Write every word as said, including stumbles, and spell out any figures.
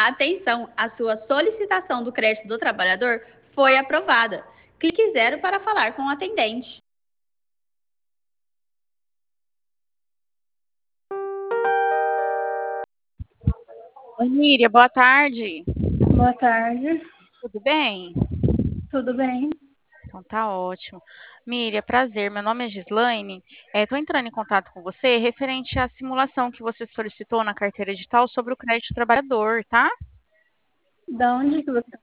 Atenção, a sua solicitação do crédito do trabalhador foi aprovada. Clique zero para falar com o atendente. Oi, Miriam, boa tarde. Boa tarde, Tudo bem? tudo bem? Então tá ótimo. Miriam, prazer. Meu nome é Gislaine. Estou entrando em contato com você referente à simulação que você solicitou na carteira digital sobre o crédito trabalhador, tá? Da onde que você